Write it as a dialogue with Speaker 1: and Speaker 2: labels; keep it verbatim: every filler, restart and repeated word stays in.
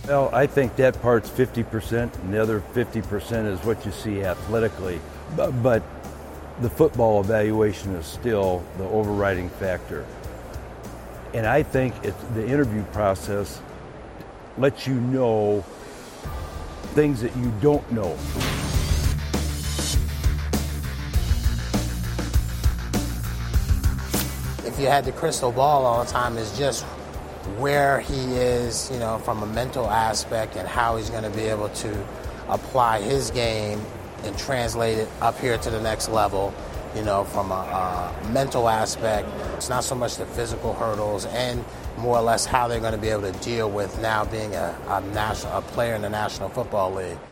Speaker 1: Well, I think that part's fifty percent, and the other fifty percent is what you see athletically. But, but the football evaluation is still the overriding factor. And I think it's, the interview process lets you know things that you don't know.
Speaker 2: If you had the crystal ball all the time, is just where he is, you know, from a mental aspect and how he's going to be able to apply his game and translate it up here to the next level, you know, from a, a mental aspect. It's not so much the physical hurdles and more or less how they're going to be able to deal with now being a, a national a player in the National Football League.